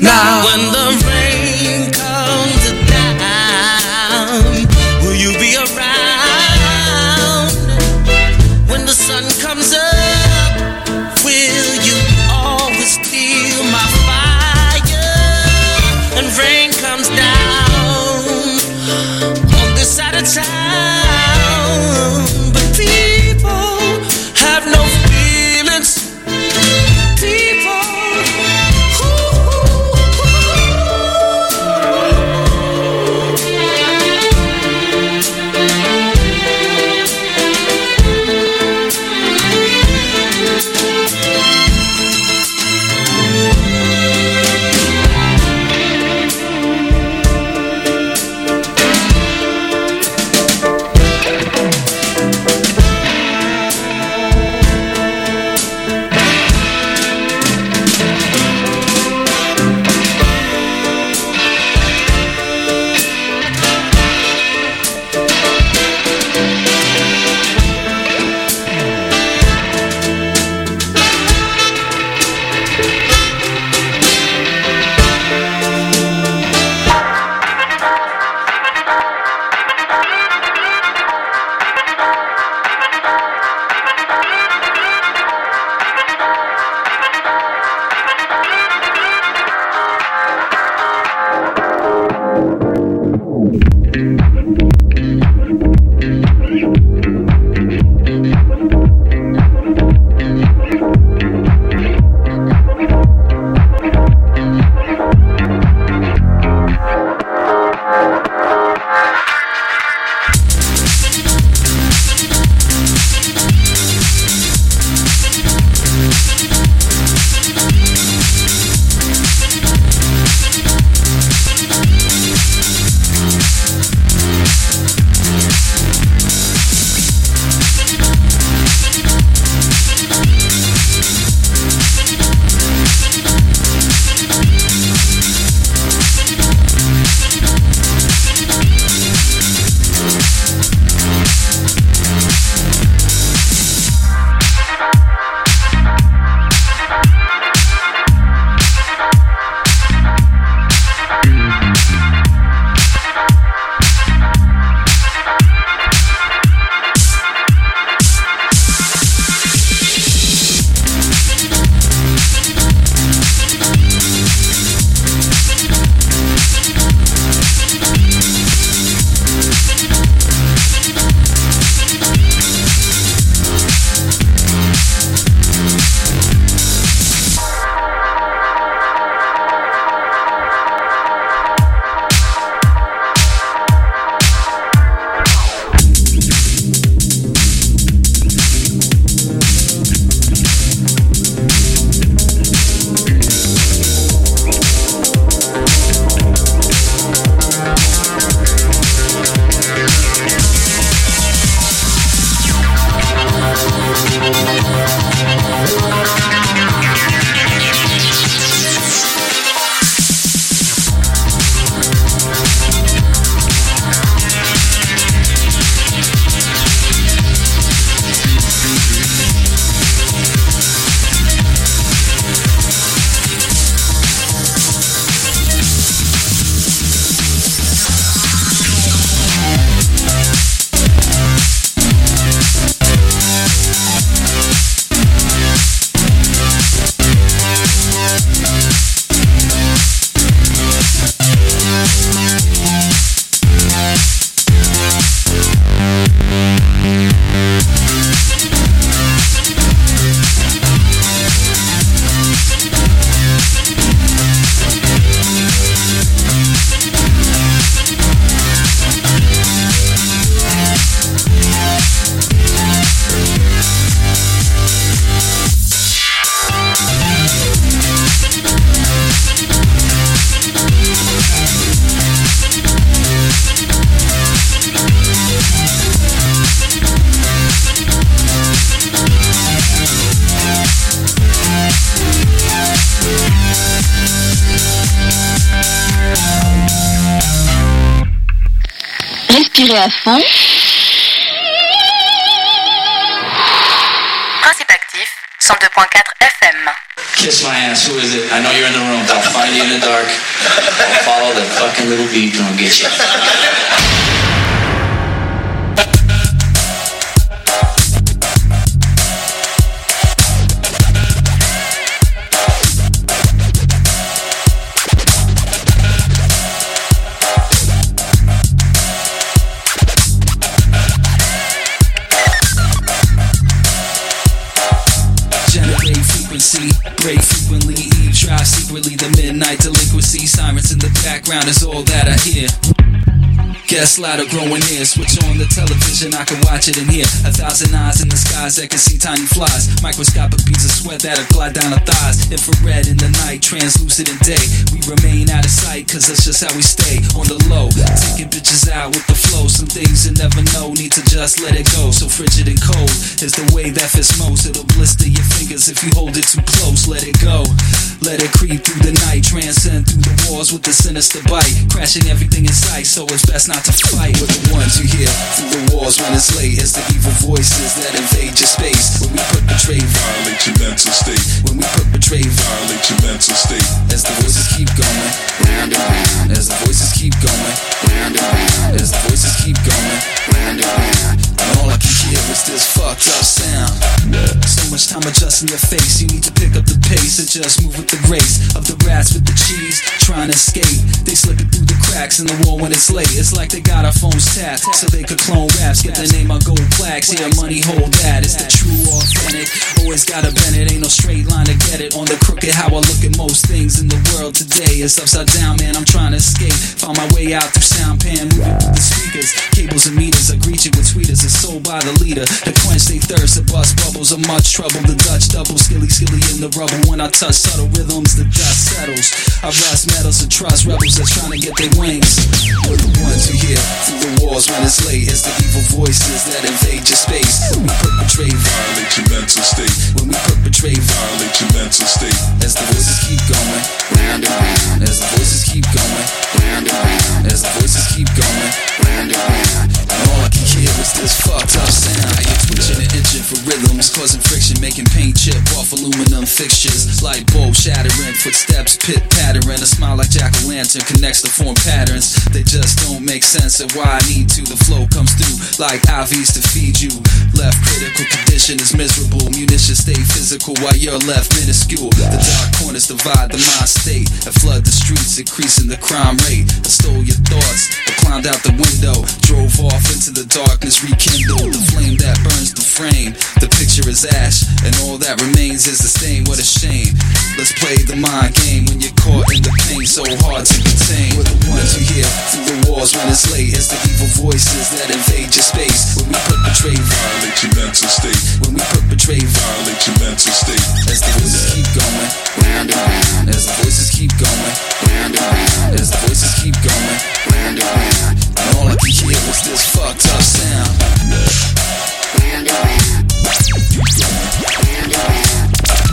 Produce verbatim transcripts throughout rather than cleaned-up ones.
Now when the rain comes down, will you be around? When the sun comes up, will you always feel my fire? And rain comes down on this side of town, but people have no feelings. People. Respirez à fond. Principe actif, cent deux point quatre F M. Kiss my ass, who is it? I know you're in the room. I'll find you in the dark. I'll follow the fucking little beat and I'll get you. Break frequently, eve drive secretly, the midnight delinquency. Sirens in the background is all that I hear. Guess louder growing ears. Switch on the television, I can watch it and hear. A thousand eyes in the skies that can see tiny flies. Microscopic beads of sweat that'll glide down our thighs. Infrared in the night, translucent in day. We remain out of sight, cause that's just how we stay. On the low, taking bitches out with the flow. Some things you never know, need to just let it go. So frigid and cold is the way that fits most. It'll blister your fingers if you hold it too close. Let it go, let it creep through the night. Transcend through the walls with the sinister bite. Crashing everything in sight, so it's best not to fight with the ones you hear through the walls when it's late. It's the evil voices that invade your space. When we put betray, violate your mental state. When we put betray, violate your mental state. As the voices keep going round and round. As the voices keep going round and round. As the voices keep going round and round. And all I can hear is this fucked up sound. So much time adjusting your face. You need to pick up the pace and just move with the grace of the rats with the cheese trying to escape. They slipping through the cracks in the wall when it's late. It's like they got our phones tapped so they could clone raps. Get their name on gold plaques. Yeah, money hold that. It's the true authentic. Always gotta bend it. Ain't no straight line to get it. On the crooked, how I look at most things in the world today. It's upside down, man. I'm trying to escape. Found my way out through sound pan, moving through the speakers, cables and meters. I greet you with tweeters. It's sold by the leader. To quench they thirst, to bust bubbles of much trouble. The Dutch double, skilly skilly in the rubble. When I touch subtle rhythms, the dust settles. I rust metals and trust rebels that's trying to get their wings. We're the ones who hear through the walls when it's late. It's the evil voices that invade your space. When we put betray, violate your mental state. When we put betray, violate your mental state. As the voices keep going round and round. As the voices keep going round and round. As the voices keep going round and round. And all I can hear is this fucked up sound. You're twitching and itching for rhythms, causing friction, making paint chip off aluminum fixtures. Light bulbs shattering, footsteps pit pattering. A smile like jack-o'-lantern connects to form patterns. They just don't make sense of why I need to. The flow comes through like I Vs to feed you. Left critical condition is miserable. Munitions stay physical while you're left minuscule. The dark corners divide the mind state and flood the streets, increasing the crime rate. I stole your thoughts, I climbed out the window, drove off into the darkness, rekindled the flame that burns the frame. The picture is ash, and all that remains is the stain. What a shame. Let's play the mind game when you're caught in the pain, so hard to contain. We're the ones who hear through the walls when it's late. It's the evil voices that invade your space. When we put betray, violate your mental state. When we put betray, violate your mental state. As the voices keep going round and round. As the voices keep going round and round. As the voices keep going round and round. And all I can hear is this fucked up sound. Round and round. Round and round.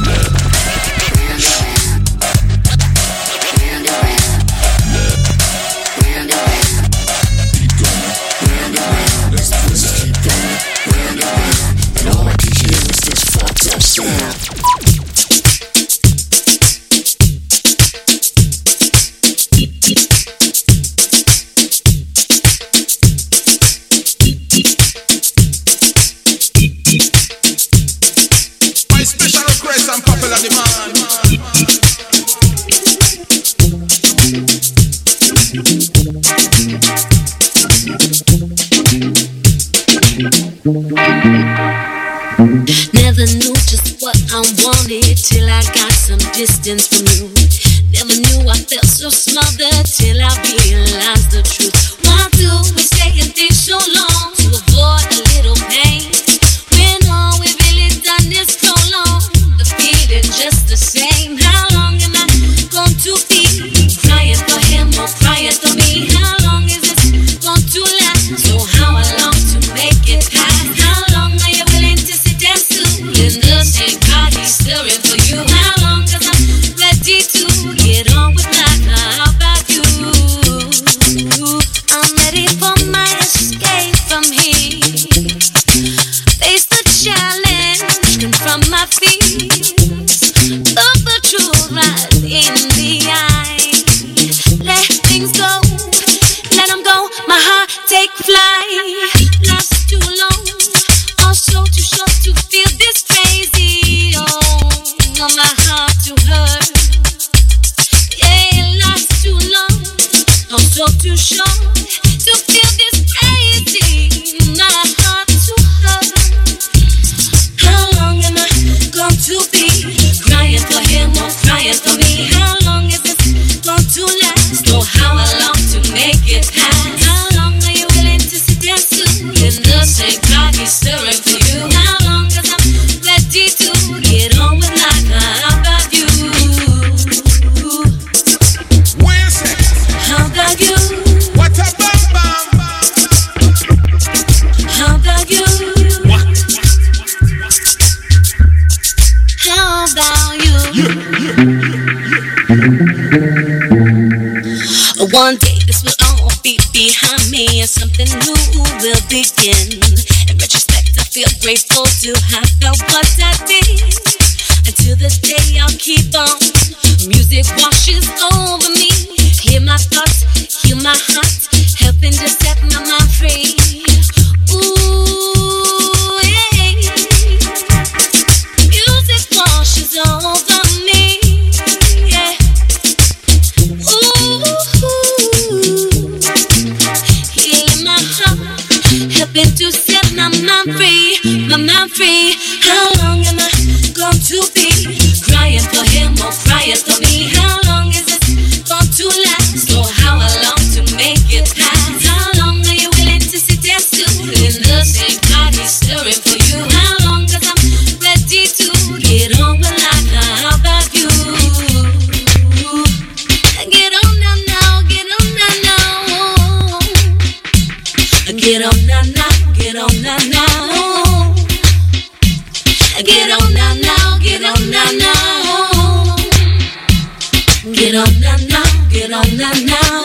Never knew just what I wanted till I got some distance from you. Never knew I felt so smothered till I realized the truth. Why do we stay in things so long to avoid a little pain? When all we've really done is prolong the feeling just the same. How long am I going to be crying for him or crying for me? How long is this going to last? So how I long to make it past. How long are you willing to sit and stool in the same body stirring for you? How long? 'Cause I'm ready to get on with life. How about you? I'm ready for short to feel this crazy. My heart to hurt. How long am I going to be crying for him or crying for me? How long is this going to last? Know how I long to make it past. How long are you willing to sit there still in the same pot he's stirring for you? How long? 'Cause I'm ready to get on with life. How about you? Where's it? How about you? What a bam bam. How about you? What? How about you? One day this will all be behind me and something new will begin. In retrospect, I feel grateful to have felt what I did. And to this day, I'll keep on. Music washes over me. Hear my thoughts, heal my heart, helping to set my mind free. Ooh, yeah. Music washes over me. Yeah. Ooh, healing my heart, helping to set my mind free, my mind free. How long am I going to be crying for him or crying for me? How long is it going to last? Know how I long to make it past. How long are you willing to sit there still in the same pot he's stirring for you? How long? 'Cause I'm ready to get on with life. How about you? Get on now, now, get on now, now. Get on now, now, get on now, now. Get on now, now, get on now, now. Get on now, now, get on now, now.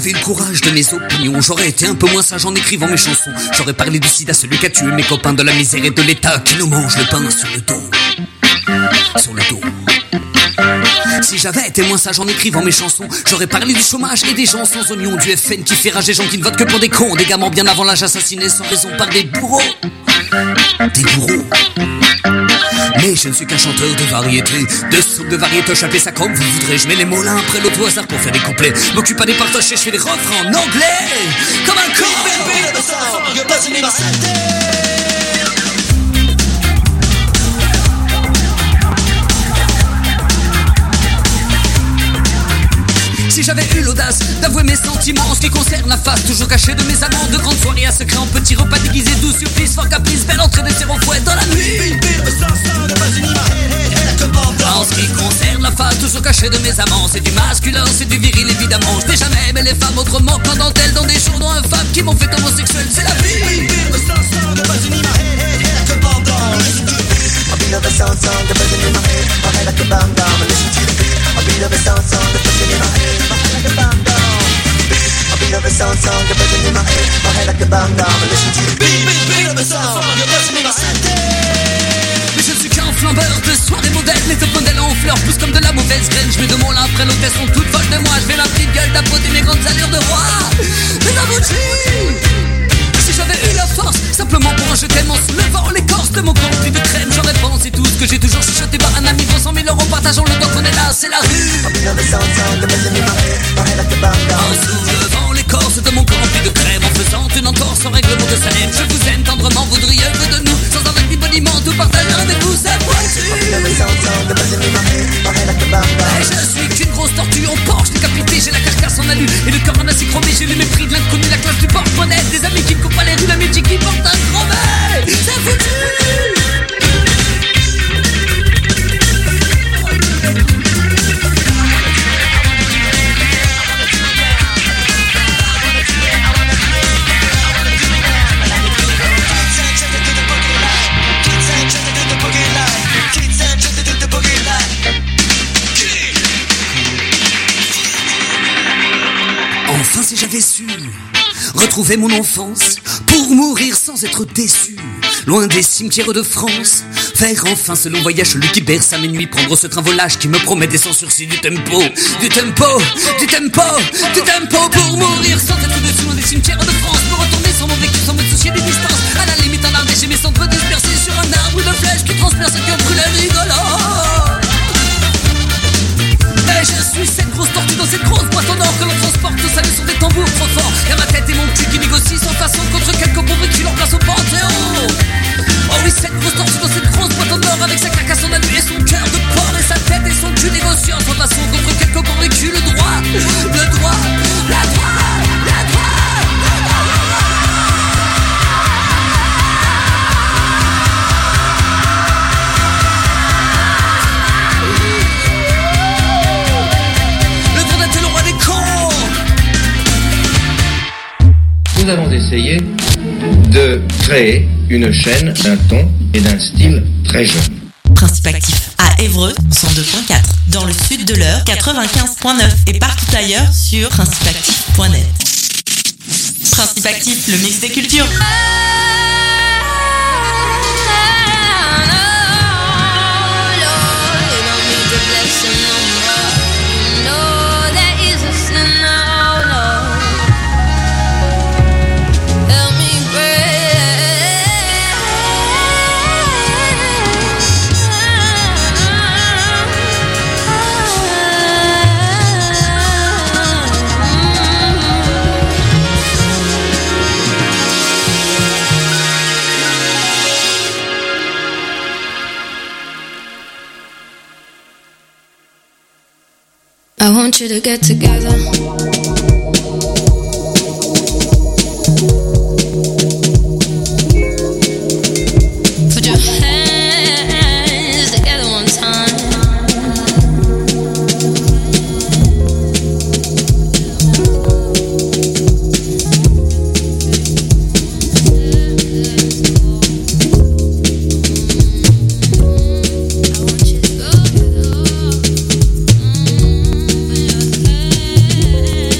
j'avais eu le courage de mes opinions, j'aurais été un peu moins sage en écrivant mes chansons. J'aurais parlé du sida, celui qui a tué mes copains, de la misère et de l'État qui nous mange le pain sur le dos. Sur le dos. Si j'avais été moins sage en écrivant mes chansons, j'aurais parlé du chômage et des gens sans oignons, du F N qui fait rage des gens qui ne votent que pour des cons, des gamins bien avant l'âge assassinés sans raison par des bourreaux. Des bourreaux. Mais je ne suis qu'un chanteur de variété, de soupe de variété, chapé ça comme vous voudrez. Je mets les mots l'un après l'autre au hasard pour faire des couplets. M'occupe pas des partages, je fais des refrains en anglais. Comme un con. Si j'avais eu l'audace d'avouer mes sentiments en ce qui concerne la face toujours cachée de mes amants, de grandes soirées à secret en petits repas déguisés, doux surprise, fort caprice, belle entrée de zéro fouet dans la nuit. En ce qui concerne la face toujours cachée de mes amants, c'est du masculin, c'est du viril évidemment. Je n'ai jamais aimé les femmes autrement qu'en dentelle dans des journaux infâmes qui m'ont fait homosexuel, c'est la vie. A beat of a sound song, the buzzing in my head, my head like a bomb down. Listen to the beat. A beat of a sound song, the buzzing in my head, my head like a bomb down. A beat of a sound song, the buzzing in my head, my head like a bomb down. Listen to the beat. Beat, beat of a sound song, the buzzing in my head. Mais je ne suis qu'un flambeur de soirée modèle. Les top modèles en fleurs poussent comme de la mauvaise graine. Je mets de mon l'un après l'autre, elles sont toutes folles de moi. Je fais la petite gueule d'apôter mes grandes allures de roi. Mais aboutis. Si j'avais eu la force, simplement pour un je t'aime en soulevant l'écorce de mon corps rempli de crème, j'aurais pensé tout ce que j'ai toujours chuchoté par un ami pour cent mille euros, partageons le temps qu'on est là, c'est la rue. En soulevant l'écorce de mon corps rempli de crème, en faisant une entorse au règlement de Salem. Je vous aime tendrement, voudriez que de nous, sans avoir ni boniment, tout partager avec vous, c'est possible. Et je suis qu'une grosse tortue en Porsche décapitée, j'ai la carcasse en alu et le corps en acier chromé, j'ai le mépris de l'inconnu, la classe du porte-monnaie, des amis qui me coupent pas les rues, l'amitié qui porte un grand verre, c'est foutu. Enfin si j'avais su retrouver mon enfance pour mourir sans être déçu, loin des cimetières de France, faire enfin ce long voyage celui qui berce à mes nuits, prendre ce train volage qui me promet des sans sursis, du tempo, du tempo, du tempo, du tempo, pour mourir sans être déçu, loin des cimetières de France, pour retourner sans mon vécu, sans me soucier des distances, à la limite en ardé, j'ai mes cendres dispersées sur un arbre de flèche qui transperce un cœur brûlé rigolant. Et je suis cette grosse tortue dans cette grosse boîte en or que l'on transporte au salut sur des tambours trop forts. Y'a ma tête et mon cul qui négocient sans façon contre quelques pauvres qui l'emplacent au panthéon. Oh oui, cette grosse tortue dans cette grosse boîte en or avec sa carcasse en alu et son cœur de porc et sa tête et son cul négociant sans façon contre quelques pauvres qui le droit, le droit, la droit, la droit. Nous avons essayé de créer une chaîne d'un ton et d'un style très jeune. Principe actif à Évreux, cent deux point quatre, dans le sud de l'Eure, quatre-vingt-quinze point neuf et partout ailleurs sur principe actif point net. Principe actif, le mix des cultures. I want you to get together. Put your hands together one time. I want you to go.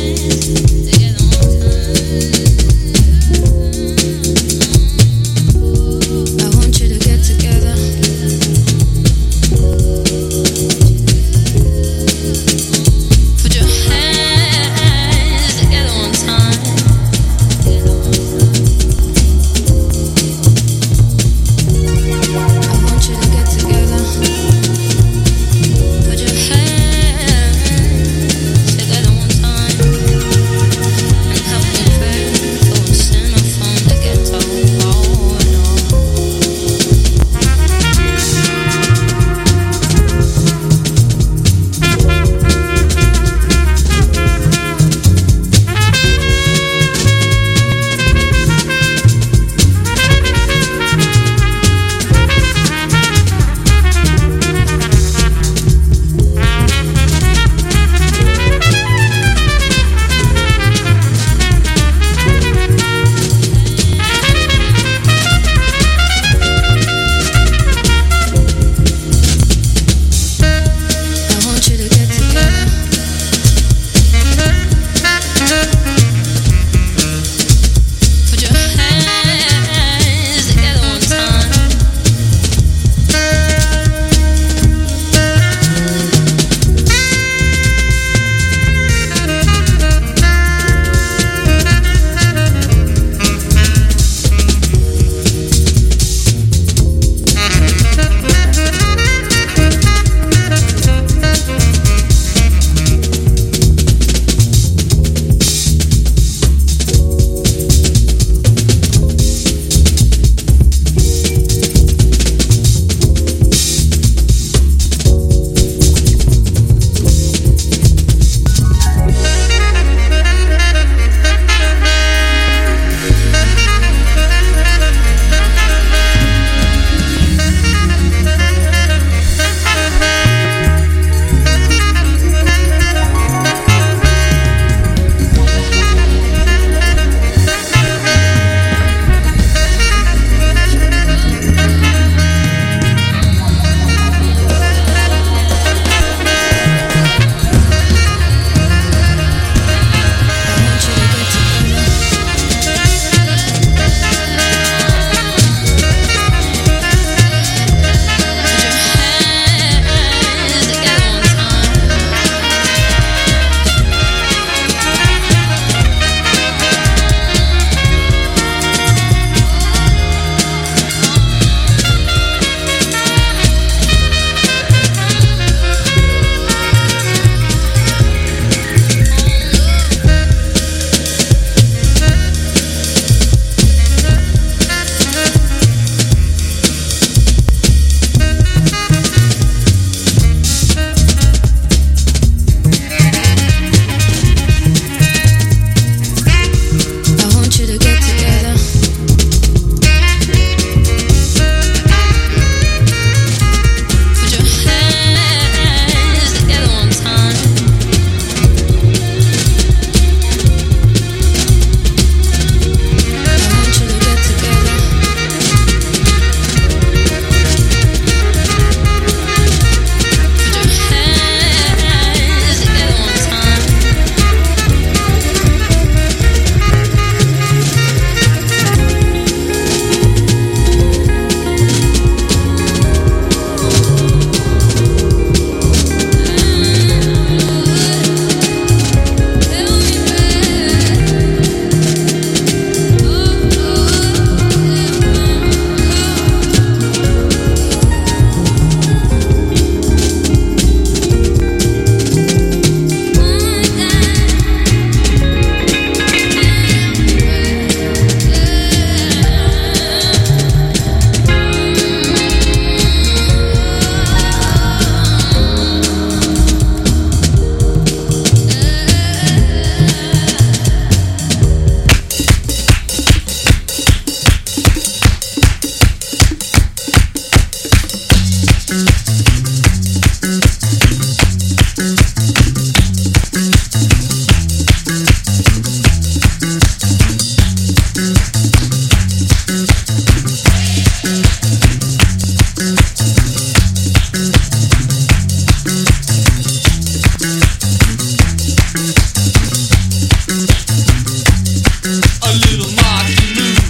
little monkey move.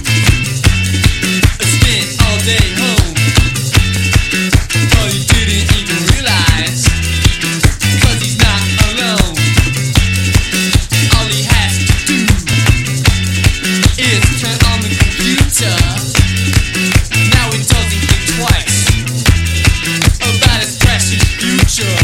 Spent all day home, but he didn't even realize, 'cause he's not alone. All he has to do is turn on the computer. Now he doesn't think twice about his precious future.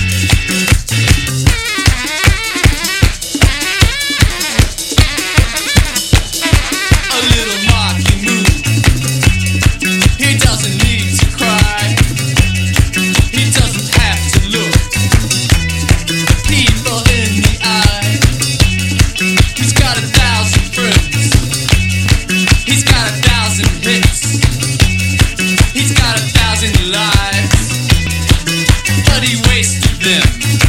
A little monkey move. He doesn't need to cry. He doesn't have to look people in the eye. He's got a thousand friends. He's got a thousand hits. He's got a thousand lives, but he wasted them.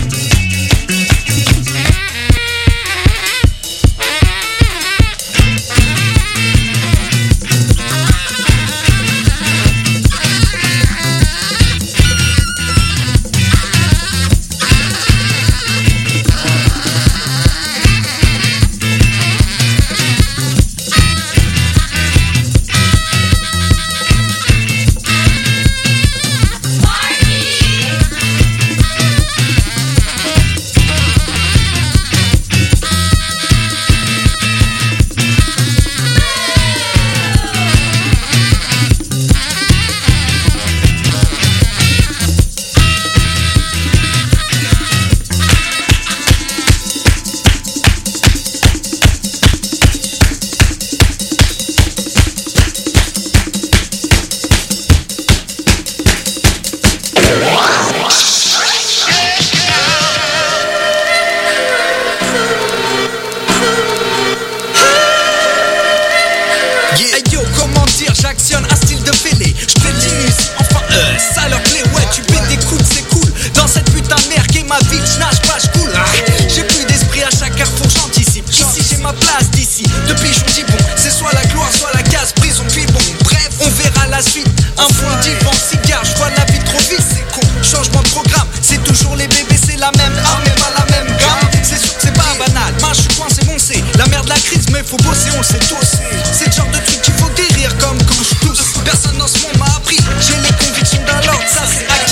Hey yo, comment dire, j'actionne un style de fêlé. J'crétinus, enfin euh, ça leur plaît. Ouais, tu pètes des coups, c'est cool. Dans cette putain de mer qu'est ma vie, j'nage pas, j'coule. Ah, j'ai plus d'esprit à chaque carrefour, j'anticipe. Ici j'ai ma place d'ici. Depuis je dis bon, c'est soit la gloire, soit la case, prison, puis bon. Bref, on verra la suite. Un fond d'Ivan, cigare, j'vois la vie trop vite, c'est con. Changement de programme, c'est toujours les bébés, c'est la même arme, mais pas la même gamme. C'est sûr que c'est pas banal, moi je suis coincé, bon c'est la merde de la crise, mais faut bosser, on le sait tous. C'est le genre de truc qu'il faut guérir comme quand je tousse. Personne dans ce monde m'a appris, j'ai les convictions d'un lord, ça c'est acquis.